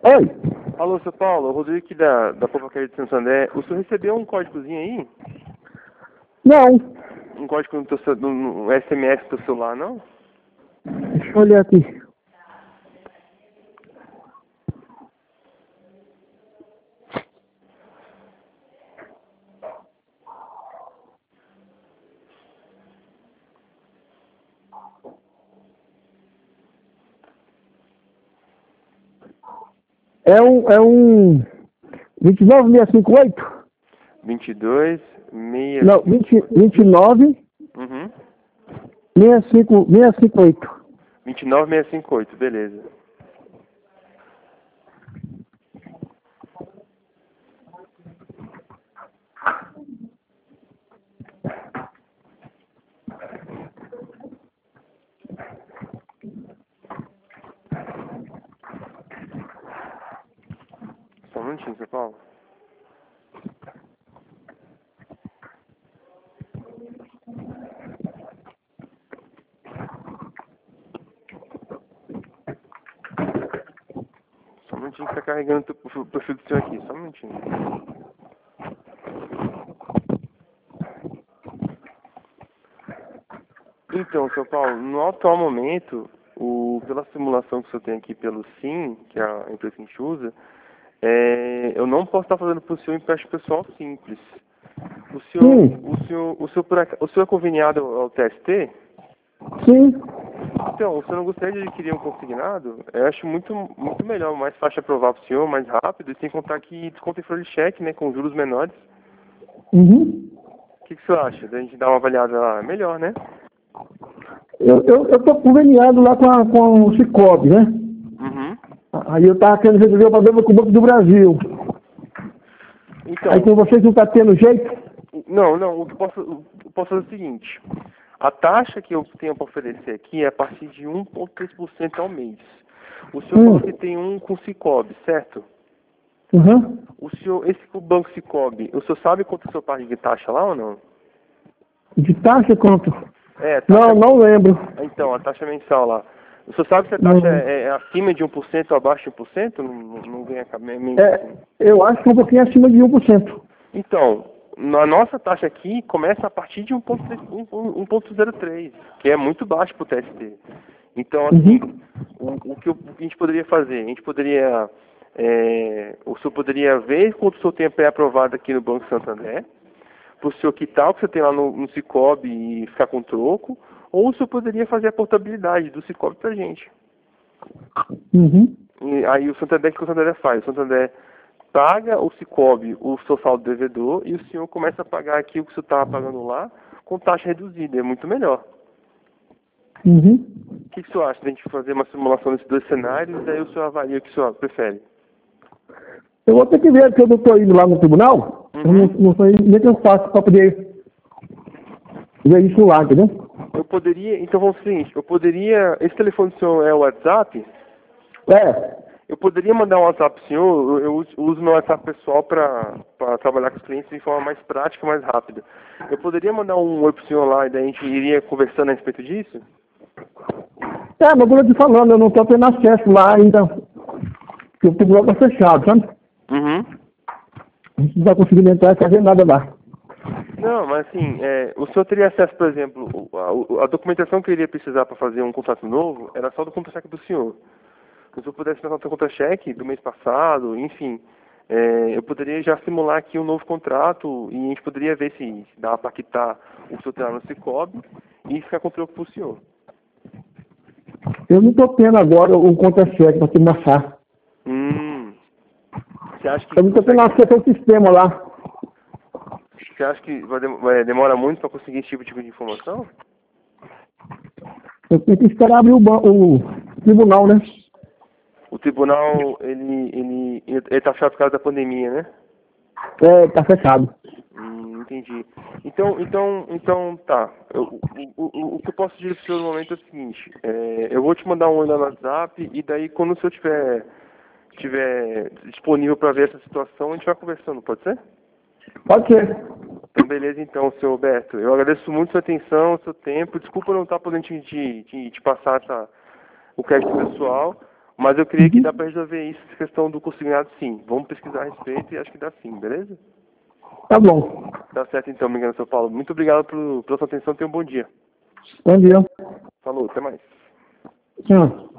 Oi? Alô, seu Paulo, o Rodrigo aqui da Povocaria de Santo André. O senhor recebeu um códigozinho aí? Não. Um código no SMS do teu celular, não? Deixa eu olhar aqui. É um 29658? 22, 6... Não, 29 Uhum. 658. 29658, beleza. Só um minutinho, seu Paulo. Só um minutinho que tá carregando o perfil do senhor aqui, só um minutinho. Então, seu Paulo, no atual momento, pela simulação que o senhor tem aqui pelo SIM, que é a empresa que a gente usa, eu não posso estar fazendo para o senhor um empréstimo pessoal simples. O senhor é conveniado ao TST? Sim. Então, o senhor não gostaria de adquirir um consignado? Eu acho muito melhor, mais fácil de aprovar para o senhor, mais rápido, e sem contar que desconta em folha de cheque, né, com juros menores. Uhum. O que o senhor acha? Da gente dar uma avaliada lá? Melhor, né? Eu tô conveniado lá com o Cicobi, né? Uhum. Aí eu tava querendo resolver o problema com o Banco do Brasil. Então, Aí com vocês não tá tendo jeito? não, o que eu posso fazer é o seguinte. A taxa que eu tenho para oferecer aqui é a partir de 1,3% ao mês. O senhor falou que tem um com Cicobi, certo? Uhum. Esse com o Banco Cicobi, o senhor sabe quanto o senhor paga de taxa lá ou não? De taxa quanto? Taxa... Não lembro. Então, a taxa mensal lá. O senhor sabe se a taxa é acima de 1% ou abaixo de 1%? Não vem a cabeça. Eu acho que é um pouquinho acima de 1%. Então, a nossa taxa aqui começa a partir de 1,03, que é muito baixo para o TST. Então, assim, o que a gente poderia fazer? A gente poderia... o senhor poderia ver quanto o senhor tem pré-aprovado aqui no Banco Santander, para o senhor quitar o que você tem lá no Cicobi e ficar com troco, ou o senhor poderia fazer a portabilidade do Cicobi para a gente. Uhum. E aí o que o Santander faz? O Santander paga o Cicobi, o seu saldo devedor, e o senhor começa a pagar aqui o que o senhor estava pagando lá, com taxa reduzida. É muito melhor. Uhum. O que o senhor acha de a gente fazer uma simulação desses dois cenários, e daí o senhor avalia o que o senhor prefere? Eu vou ter que ver, porque eu não estou indo lá no tribunal. Eu não sei nem que eu faço para poder ver isso lá, entendeu? Eu poderia, então vamos fazer o seguinte, esse telefone do senhor é o WhatsApp? Eu poderia mandar um WhatsApp pro senhor, eu uso meu WhatsApp pessoal para trabalhar com os clientes de forma mais prática e mais rápida. Eu poderia mandar um oi pro senhor lá e daí a gente iria conversando a respeito disso? Mas como eu te falando, eu não estou tendo acesso lá ainda, porque o tribunal está fechado, sabe? Uhum. A gente não está conseguindo entrar e fazer nada lá. Não, mas assim, o senhor teria acesso, por exemplo, a documentação que eu iria precisar para fazer um contrato novo era só do contra-cheque do senhor. Se o senhor pudesse passar o seu contra-cheque do mês passado, enfim, eu poderia já simular aqui um novo contrato e a gente poderia ver se dá para quitar o seu terreno no Cicobi e ficar com o troco para o senhor. Eu não estou tendo agora o contra-cheque para te marcar. Você acha que Eu não estou tendo acesso ao sistema lá. Você acha que vai demorar muito para conseguir esse tipo de informação? Eu tenho que esperar abrir o tribunal, né? O tribunal, ele tá fechado por causa da pandemia, né? Tá fechado. Entendi. Então, tá. O que eu posso dizer pro senhor no momento é o seguinte, eu vou te mandar um oi lá no WhatsApp e daí quando o senhor tiver disponível para ver essa situação, a gente vai conversando, pode ser? Pode ser. Então, beleza então, senhor Roberto. Eu agradeço muito sua atenção, seu tempo. Desculpa não estar podendo te passar o crédito pessoal. Mas eu creio que dá para resolver isso, essa questão do consignado, sim. Vamos pesquisar a respeito e acho que dá sim, beleza? Tá bom. Tá certo então, me engano, São Paulo. Muito obrigado pela sua atenção, tenha um bom dia. Bom dia. Falou, até mais. Tchau.